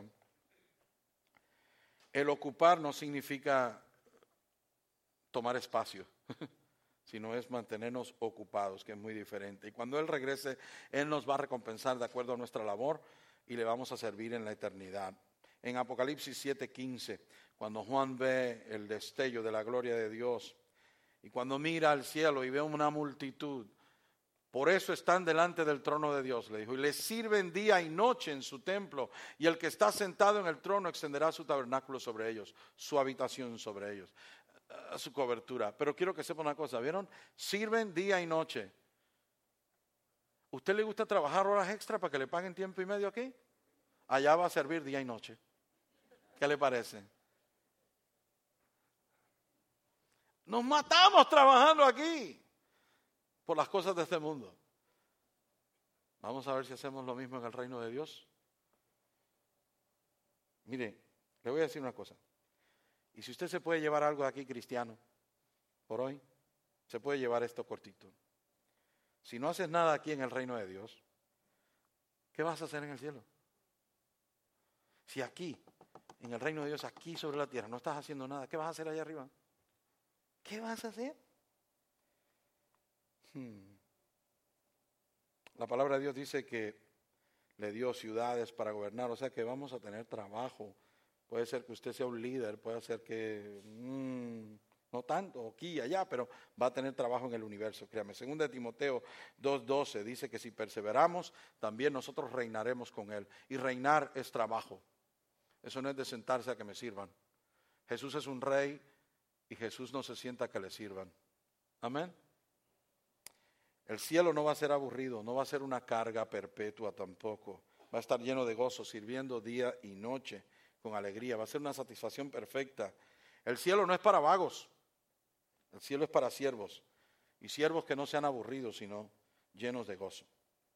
El ocupar no significa tomar espacio. Sino es mantenernos ocupados, que es muy diferente. Y cuando Él regrese, Él nos va a recompensar de acuerdo a nuestra labor y le vamos a servir en la eternidad. En Apocalipsis 7:15, cuando Juan ve el destello de la gloria de Dios y cuando mira al cielo y ve una multitud, por eso están delante del trono de Dios, le dijo, y le sirven día y noche en su templo, y el que está sentado en el trono extenderá su tabernáculo sobre ellos, su habitación sobre ellos. Su cobertura. Pero quiero que sepa una cosa, ¿vieron? Sirven día y noche. ¿Usted le gusta trabajar horas extra para que le paguen tiempo y medio aquí? Allá va a servir día y noche. ¿Qué le parece? Nos matamos trabajando aquí por las cosas de este mundo. Vamos a ver si hacemos lo mismo en el reino de Dios. Mire, le voy a decir una cosa. Y si usted se puede llevar algo de aquí cristiano, por hoy, se puede llevar esto cortito. Si no haces nada aquí en el reino de Dios, ¿qué vas a hacer en el cielo? Si aquí, en el reino de Dios, aquí sobre la tierra, no estás haciendo nada, ¿qué vas a hacer allá arriba? ¿Qué vas a hacer? La palabra de Dios dice que le dio ciudades para gobernar, o sea que vamos a tener trabajo. Puede ser que usted sea un líder, puede ser que no tanto aquí y allá, pero va a tener trabajo en el universo, créame. Segunda de Timoteo 2:12 dice que si perseveramos, también nosotros reinaremos con Él. Y reinar es trabajo. Eso no es de sentarse a que me sirvan. Jesús es un rey y Jesús no se sienta a que le sirvan. Amén. El cielo no va a ser aburrido, no va a ser una carga perpetua tampoco. Va a estar lleno de gozo, sirviendo día y noche. Con alegría, va a ser una satisfacción perfecta. El cielo no es para vagos, el cielo es para siervos, y siervos que no sean aburridos, sino llenos de gozo.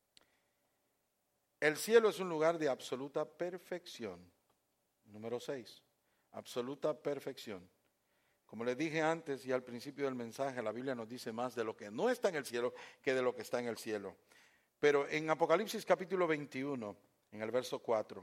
El cielo es un lugar de absoluta perfección. Número 6, absoluta perfección. Como les dije antes y al principio del mensaje, la Biblia nos dice más de lo que no está en el cielo que de lo que está en el cielo. Pero en Apocalipsis capítulo 21, en el verso 4,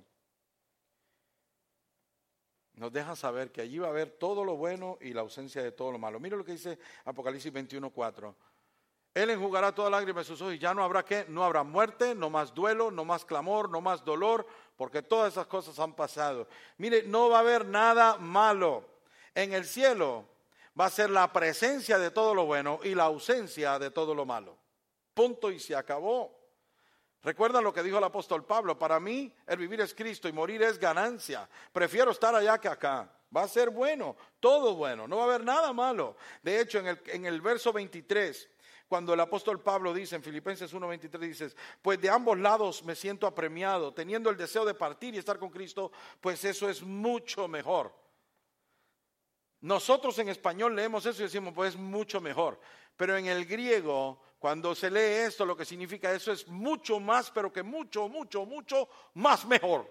nos deja saber que allí va a haber todo lo bueno y la ausencia de todo lo malo. Mira lo que dice Apocalipsis 21:4. Él enjugará toda lágrima de sus ojos y ya no habrá ¿qué? No habrá muerte, no más duelo, no más clamor, no más dolor, porque todas esas cosas han pasado. Mire, no va a haber nada malo. En el cielo va a ser la presencia de todo lo bueno y la ausencia de todo lo malo. Punto y se acabó. Recuerdan lo que dijo el apóstol Pablo: para mí el vivir es Cristo y morir es ganancia. Prefiero estar allá que acá. Va a ser bueno, todo bueno, no va a haber nada malo. De hecho, en el verso 23, cuando el apóstol Pablo dice en Filipenses 1:23, dice: pues de ambos lados me siento apremiado, teniendo el deseo de partir y estar con Cristo, pues eso es mucho mejor. Nosotros en español leemos eso y decimos, pues es mucho mejor. Pero en el griego, cuando se lee esto, lo que significa eso es mucho más, pero que mucho, mucho, mucho más mejor.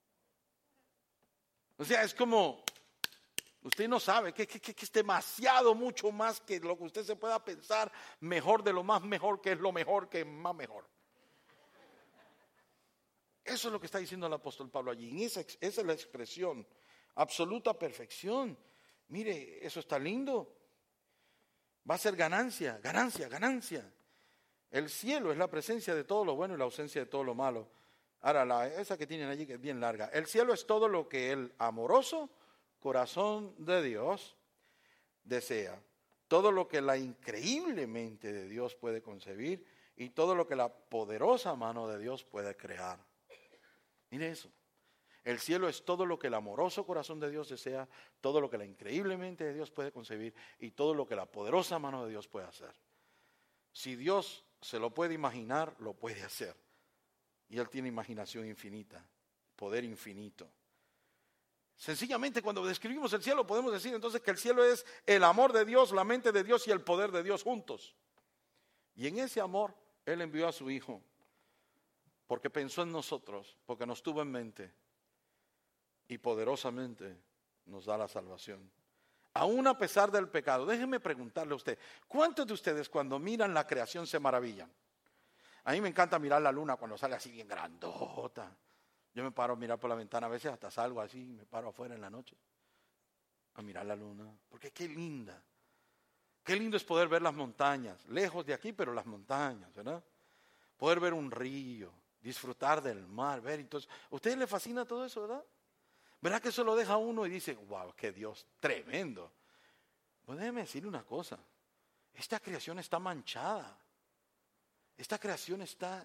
O sea, es como, usted no sabe, que es demasiado, mucho más que lo que usted se pueda pensar, mejor de lo más mejor, que es lo mejor, que es más mejor. Eso es lo que está diciendo el apóstol Pablo allí. Y esa es la expresión, absoluta perfección. Mire, eso está lindo. Va a ser ganancia, ganancia, ganancia. El cielo es la presencia de todo lo bueno y la ausencia de todo lo malo. Ahora, esa que tienen allí, que es bien larga. El cielo es todo lo que el amoroso corazón de Dios desea. Todo lo que la increíble mente de Dios puede concebir y todo lo que la poderosa mano de Dios puede crear. Mire eso. El cielo es todo lo que el amoroso corazón de Dios desea, todo lo que la increíble mente de Dios puede concebir y todo lo que la poderosa mano de Dios puede hacer. Si Dios se lo puede imaginar, lo puede hacer. Y Él tiene imaginación infinita, poder infinito. Sencillamente, cuando describimos el cielo, podemos decir entonces que el cielo es el amor de Dios, la mente de Dios y el poder de Dios juntos. Y en ese amor, Él envió a su Hijo, porque pensó en nosotros, porque nos tuvo en mente. Y poderosamente nos da la salvación. Aún a pesar del pecado. Déjeme preguntarle a usted, ¿cuántos de ustedes cuando miran la creación se maravillan? A mí me encanta mirar la luna cuando sale así bien grandota. Yo me paro a mirar por la ventana, a veces hasta salgo así, me paro afuera en la noche a mirar la luna. Porque qué linda. Qué lindo es poder ver las montañas, lejos de aquí, pero las montañas, ¿verdad? Poder ver un río, disfrutar del mar, ver. Entonces, ¿a ustedes les fascina todo eso, verdad? ¿Verdad que eso lo deja uno y dice, wow, qué Dios tremendo? Pues déjeme decirle una cosa, esta creación está manchada, esta creación está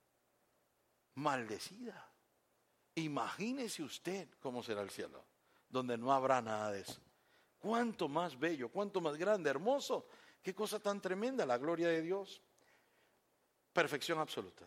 maldecida. Imagínese usted cómo será el cielo, donde no habrá nada de eso. Cuánto más bello, cuánto más grande, hermoso, qué cosa tan tremenda, la gloria de Dios. Perfección absoluta.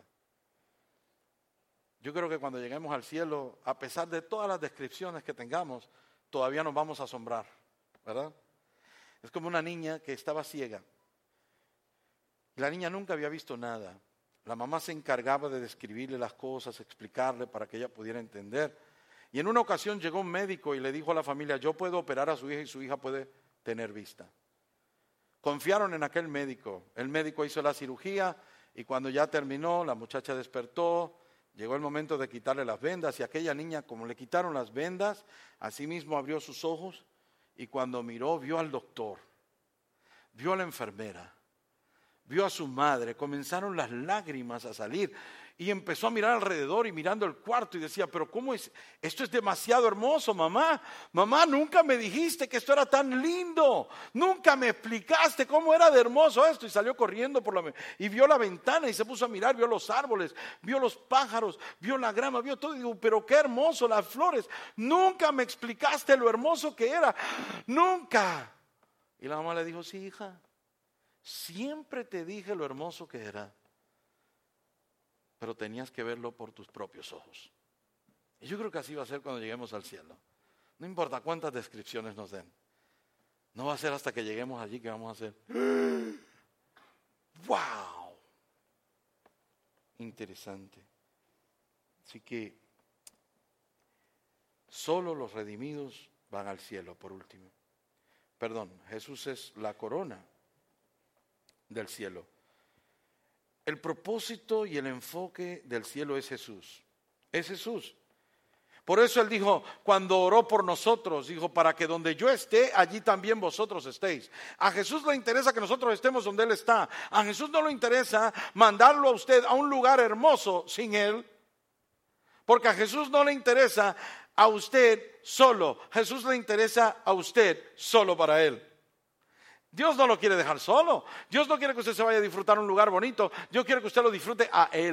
Yo creo que cuando lleguemos al cielo, a pesar de todas las descripciones que tengamos, todavía nos vamos a asombrar, ¿verdad? Es como una niña que estaba ciega. La niña nunca había visto nada. La mamá se encargaba de describirle las cosas, explicarle para que ella pudiera entender. Y en una ocasión llegó un médico y le dijo a la familia, yo puedo operar a su hija y su hija puede tener vista. Confiaron en aquel médico. El médico hizo la cirugía y cuando ya terminó, la muchacha despertó. Llegó el momento de quitarle las vendas y aquella niña, como le quitaron las vendas, así mismo abrió sus ojos y cuando miró, vio al doctor, vio a la enfermera, vio a su madre, comenzaron las lágrimas a salir y empezó a mirar alrededor y mirando el cuarto y decía, pero ¿cómo es? Esto es demasiado hermoso, mamá. Mamá, nunca me dijiste que esto era tan lindo. Nunca me explicaste cómo era de hermoso esto. Y salió corriendo y vio la ventana y se puso a mirar, vio los árboles, vio los pájaros, vio la grama, vio todo. Y digo, pero qué hermoso, las flores. Nunca me explicaste lo hermoso que era. Nunca. Y la mamá le dijo, sí, hija, siempre te dije lo hermoso que era. Pero tenías que verlo por tus propios ojos. Y yo creo que así va a ser cuando lleguemos al cielo. No importa cuántas descripciones nos den. No va a ser hasta que lleguemos allí que vamos a hacer ¡wow! Interesante. Así que solo los redimidos van al cielo, por último. Perdón, Jesús es la corona del cielo. El propósito y el enfoque del cielo es Jesús. Es Jesús. Por eso Él dijo, cuando oró por nosotros, dijo, para que donde yo esté, allí también vosotros estéis. A Jesús le interesa que nosotros estemos donde Él está. A Jesús no le interesa mandarlo a usted a un lugar hermoso sin Él. Porque a Jesús no le interesa a usted solo. Jesús le interesa a usted solo para Él. Dios no lo quiere dejar solo. Dios no quiere que usted se vaya a disfrutar un lugar bonito. Dios quiere que usted lo disfrute a Él.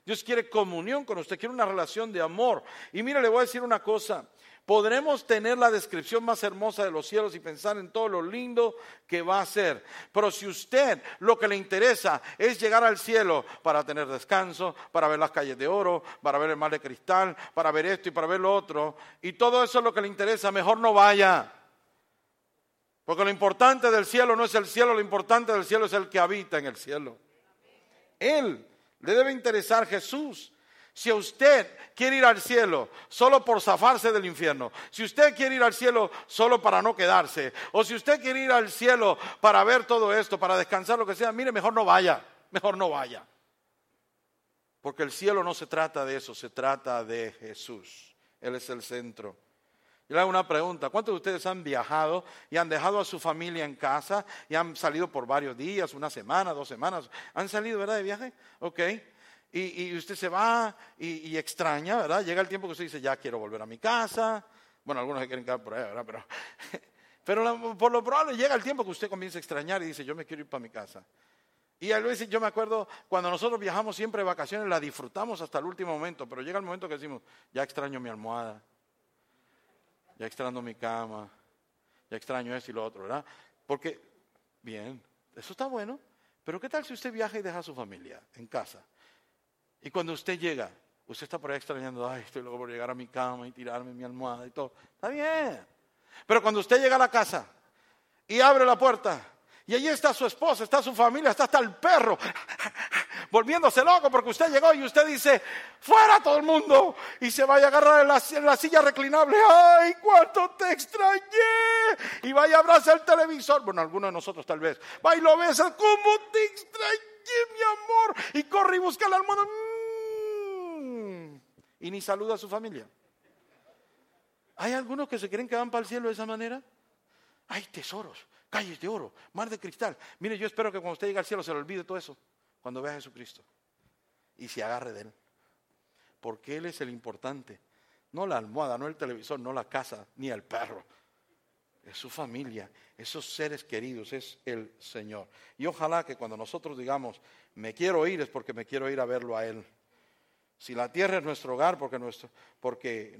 Dios quiere comunión con usted, quiere una relación de amor. Y mire, le voy a decir una cosa. Podremos tener la descripción más hermosa de los cielos y pensar en todo lo lindo que va a ser. Pero si usted lo que le interesa es llegar al cielo para tener descanso, para ver las calles de oro, para ver el mar de cristal, para ver esto y para ver lo otro, y todo eso es lo que le interesa, mejor no vaya. Porque lo importante del cielo no es el cielo, lo importante del cielo es el que habita en el cielo. Él, le debe interesar Jesús. Si usted quiere ir al cielo solo por zafarse del infierno, si usted quiere ir al cielo solo para no quedarse, o si usted quiere ir al cielo para ver todo esto, para descansar, lo que sea, mire, mejor no vaya, mejor no vaya. Porque el cielo no se trata de eso, se trata de Jesús. Él es el centro. Yo le hago una pregunta, ¿cuántos de ustedes han viajado y han dejado a su familia en casa y han salido por varios días, una semana, 2 semanas? ¿Han salido, verdad, de viaje? Ok. Y usted se va y extraña, ¿verdad? Llega el tiempo que usted dice, ya quiero volver a mi casa. Bueno, algunos se quieren quedar por ahí, ¿verdad? Pero por lo probable llega el tiempo que usted comienza a extrañar y dice, yo me quiero ir para mi casa. Y a veces yo me acuerdo, cuando nosotros viajamos siempre de vacaciones, la disfrutamos hasta el último momento, pero llega el momento que decimos, ya extraño mi almohada, ya extraño mi cama, ya extraño esto y lo otro, ¿verdad? Porque, bien, eso está bueno, pero ¿qué tal si usted viaja y deja a su familia en casa? Y cuando usted llega, usted está por ahí extrañando, ay, estoy loco por llegar a mi cama y tirarme mi almohada y todo. Está bien. Pero cuando usted llega a la casa y abre la puerta y allí está su esposa, está su familia, está hasta el perro volviéndose loco porque usted llegó y usted dice, fuera todo el mundo, y se vaya a agarrar en la silla reclinable, ay, cuánto te extrañé, y vaya a abrazar el televisor, bueno, algunos de nosotros tal vez, va y lo besa, cómo te extrañé, mi amor, y corre y busca la almohada, y ni saluda a su familia. ¿Hay algunos que se creen que van para el cielo de esa manera? Hay tesoros, calles de oro, mar de cristal. Mire, yo espero que cuando usted llegue al cielo se le olvide todo eso, cuando vea a Jesucristo, y se agarre de Él. Porque Él es el importante. No la almohada, no el televisor, no la casa, ni el perro. Es su familia, esos seres queridos, es el Señor. Y ojalá que cuando nosotros digamos, me quiero ir, es porque me quiero ir a verlo a Él. Si la tierra es nuestro hogar, porque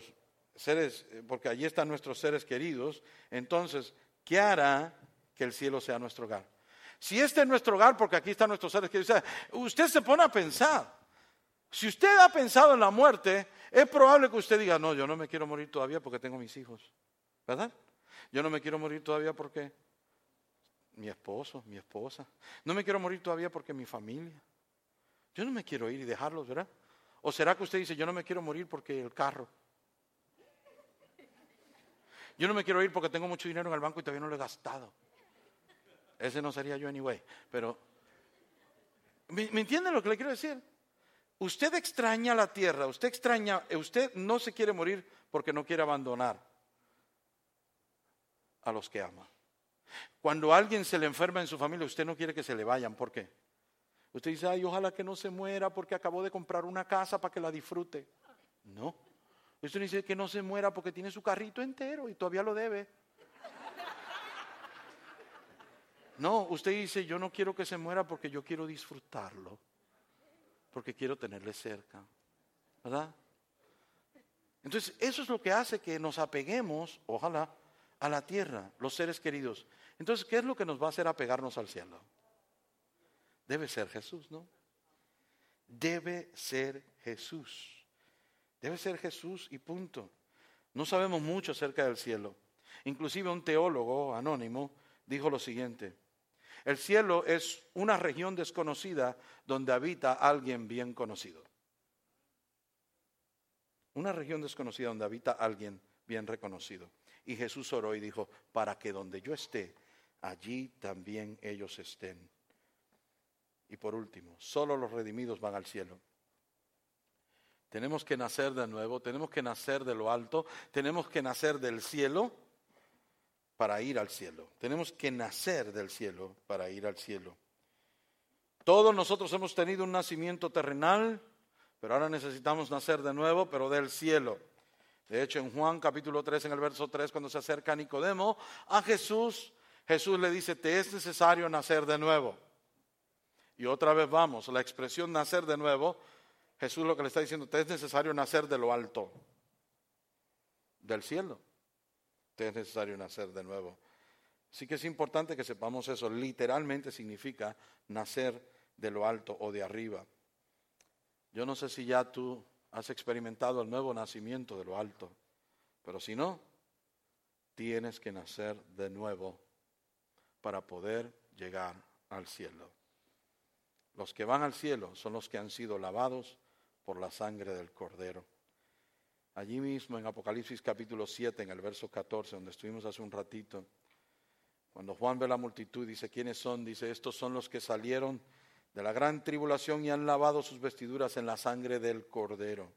allí están nuestros seres queridos, entonces, ¿qué hará que el cielo sea nuestro hogar? Si este es nuestro hogar, porque aquí están nuestros seres queridos, usted se pone a pensar. Si usted ha pensado en la muerte, es probable que usted diga, no, yo no me quiero morir todavía porque tengo mis hijos, ¿verdad? Yo no me quiero morir todavía porque mi esposo, mi esposa. No me quiero morir todavía porque mi familia. Yo no me quiero ir y dejarlos, ¿verdad? ¿O será que usted dice, yo no me quiero morir porque el carro? Yo no me quiero ir porque tengo mucho dinero en el banco y todavía no lo he gastado. Ese no sería yo anyway. Pero, ¿me entienden lo que le quiero decir? Usted extraña la tierra, usted no se quiere morir porque no quiere abandonar a los que ama. Cuando alguien se le enferma en su familia, usted no quiere que se le vayan. ¿Por qué? Usted dice, ay, ojalá que no se muera porque acabó de comprar una casa para que la disfrute. No. Usted dice que no se muera porque tiene su carrito entero y todavía lo debe. No, usted dice, yo no quiero que se muera porque yo quiero disfrutarlo, porque quiero tenerle cerca, ¿verdad? Entonces, eso es lo que hace que nos apeguemos, ojalá, a la tierra, los seres queridos. Entonces, ¿qué es lo que nos va a hacer apegarnos al cielo? Debe ser Jesús, ¿no? Debe ser Jesús. Debe ser Jesús y punto. No sabemos mucho acerca del cielo. Inclusive un teólogo anónimo dijo lo siguiente: el cielo es una región desconocida donde habita alguien bien conocido. Una región desconocida donde habita alguien bien reconocido. Y Jesús oró y dijo, para que donde yo esté, allí también ellos estén. Y por último, solo los redimidos van al cielo. Tenemos que nacer de nuevo, tenemos que nacer de lo alto, tenemos que nacer del cielo para ir al cielo. Tenemos que nacer del cielo para ir al cielo. Todos nosotros hemos tenido un nacimiento terrenal, pero ahora necesitamos nacer de nuevo, pero del cielo. De hecho, en Juan capítulo 3, en el verso 3, cuando se acerca Nicodemo a Jesús, Jesús le dice, te es necesario nacer de nuevo. Y otra vez vamos, la expresión nacer de nuevo Jesús lo que le está diciendo, te es necesario nacer de lo alto, del cielo. Te es necesario nacer de nuevo. Así que es importante que sepamos eso. Literalmente significa nacer de lo alto o de arriba. Yo no sé si ya tú has experimentado el nuevo nacimiento de lo alto, pero si no, tienes que nacer de nuevo para poder llegar al cielo. Los que van al cielo son los que han sido lavados por la sangre del Cordero. Allí mismo en Apocalipsis capítulo 7, en el verso 14, donde estuvimos hace un ratito, cuando Juan ve la multitud, dice, ¿quiénes son? Dice, estos son los que salieron de la gran tribulación y han lavado sus vestiduras en la sangre del Cordero.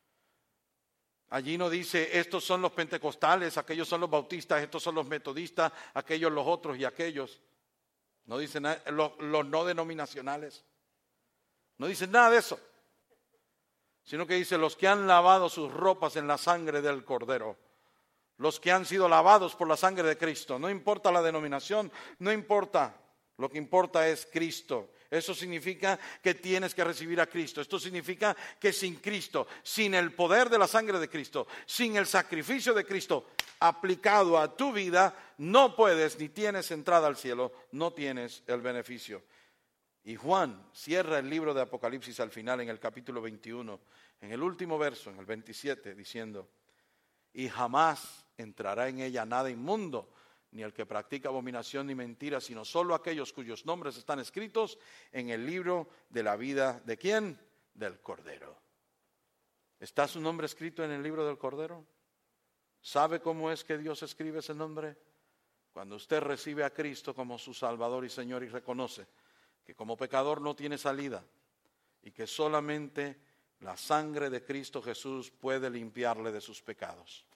Allí no dice, estos son los pentecostales, aquellos son los bautistas, estos son los metodistas, aquellos los otros y aquellos. No dice nada, los no denominacionales. No dice nada de eso. Sino que dice, los que han lavado sus ropas en la sangre del Cordero. Los que han sido lavados por la sangre de Cristo. No importa la denominación, no importa. Lo que importa es Cristo. Eso significa que tienes que recibir a Cristo. Esto significa que sin Cristo, sin el poder de la sangre de Cristo, sin el sacrificio de Cristo aplicado a tu vida, no puedes ni tienes entrada al cielo, no tienes el beneficio. Y Juan cierra el libro de Apocalipsis al final en el capítulo 21, en el último verso, en el 27, diciendo, y jamás entrará en ella nada inmundo, ni el que practica abominación ni mentira, sino solo aquellos cuyos nombres están escritos en el libro de la vida, ¿de quién? Del Cordero. ¿Está su nombre escrito en el libro del Cordero? ¿Sabe cómo es que Dios escribe ese nombre? Cuando usted recibe a Cristo como su Salvador y Señor y reconoce que como pecador no tiene salida y que solamente la sangre de Cristo Jesús puede limpiarle de sus pecados.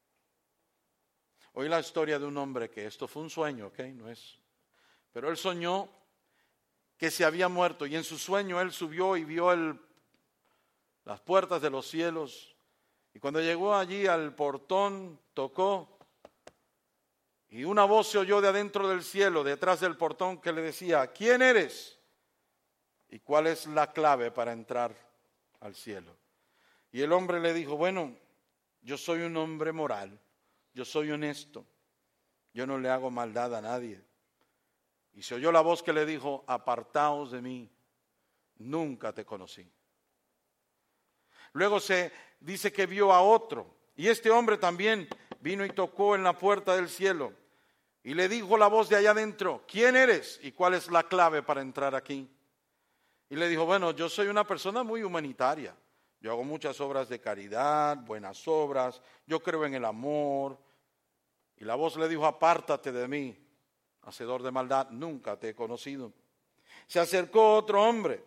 Oí la historia de un hombre que esto fue un sueño, ¿ok? No es. Pero él soñó que se había muerto y en su sueño él subió y vio las puertas de los cielos. Y cuando llegó allí al portón, tocó y una voz se oyó de adentro del cielo, detrás del portón, que le decía, ¿quién eres? ¿Y cuál es la clave para entrar al cielo? Y el hombre le dijo, bueno, yo soy un hombre moral. Yo soy honesto, yo no le hago maldad a nadie. Y se oyó la voz que le dijo, apartaos de mí, nunca te conocí. Luego se dice que vio a otro, y este hombre también vino y tocó en la puerta del cielo. Y le dijo la voz de allá adentro, ¿quién eres? ¿Y cuál es la clave para entrar aquí? Y le dijo, bueno, yo soy una persona muy humanitaria. Yo hago muchas obras de caridad, buenas obras, yo creo en el amor. Y la voz le dijo, apártate de mí, hacedor de maldad, nunca te he conocido. Se acercó otro hombre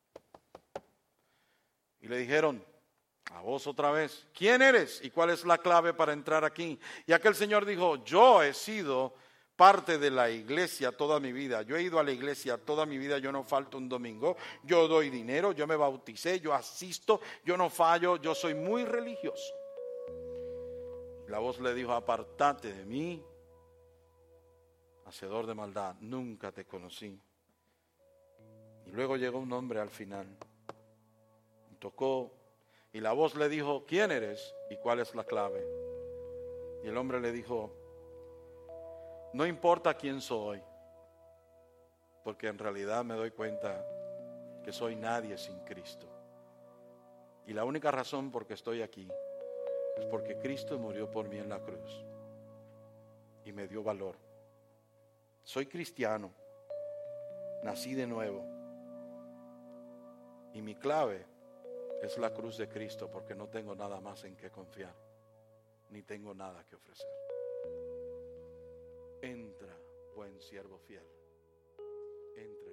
y le dijeron, a vos otra vez, ¿quién eres? ¿Y cuál es la clave para entrar aquí? Y aquel señor dijo, yo he sido parte de la iglesia toda mi vida. Yo he ido a la iglesia toda mi vida, yo no falto un domingo, yo doy dinero, yo me bauticé, yo asisto, yo no fallo, yo soy muy religioso. La voz le dijo, apártate de mí, hacedor de maldad, nunca te conocí. Y luego llegó un hombre al final, y tocó, y la voz le dijo, ¿quién eres? ¿Y cuál es la clave? Y el hombre le dijo, no importa quién soy, porque en realidad me doy cuenta que soy nadie sin Cristo. Y la única razón por que estoy aquí es porque Cristo murió por mí en la cruz y me dio valor. Soy cristiano, nací de nuevo y mi clave es la cruz de Cristo, porque no tengo nada más en que confiar, ni tengo nada que ofrecer. Entra, buen siervo fiel, entra.